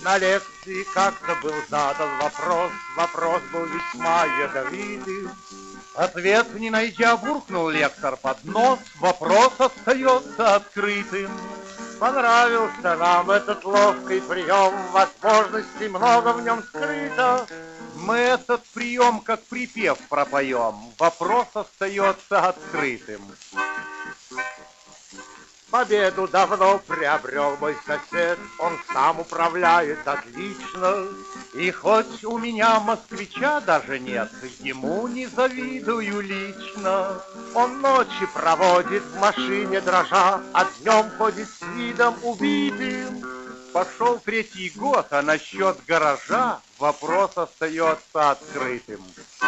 На лекции как-то был задан вопрос был весьма ядовитый. Ответ не найдя, буркнул лектор под нос, вопрос остается открытым. Понравился нам этот ловкий прием, возможностей много в нем скрыто. Мы этот прием как припев пропоем, вопрос остается открытым. Победу давно приобрел мой сосед, он сам управляет отлично. И хоть у меня москвича даже нет, ему не завидую лично. Он ночи проводит в машине дрожа, а днем ходит с видом убитым. Пошел третий год, а насчет гаража вопрос остается открытым.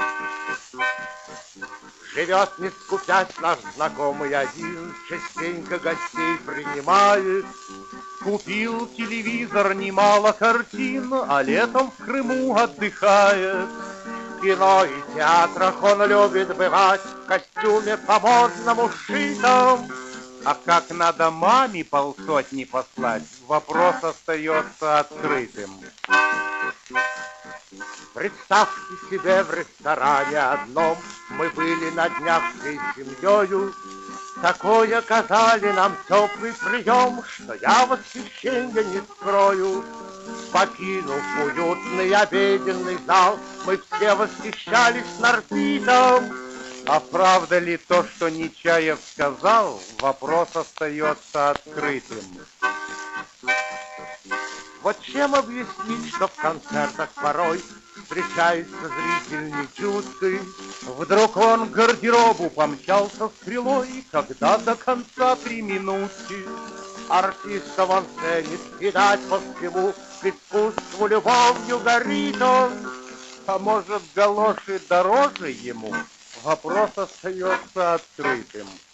Живет, не скупясь, наш знакомый один, частенько гостей принимает. Купил телевизор, немало картин, а летом в Крыму отдыхает. В кино и театрах он любит бывать в костюме по-модному сшитом. А как надо маме полсотни послать, вопрос остается открытым. Представьте себе, в ресторане одном мы были на днях всей семьёю. Такой оказали нам теплый прием, что я восхищения не скрою. Покинув уютный обеденный зал, мы все восхищались нарцитом. А правда ли то, что Нечаев сказал, вопрос остается открытым. Вот чем объяснить, что в концертах порой встречается зритель нечуткий. Вдруг он к гардеробу помчался стрелой, когда до конца 3 минутки. Артистов он ценит, видать по всему, к искусству любовью горит он. А может, галоши дороже ему? Вопрос остается открытым.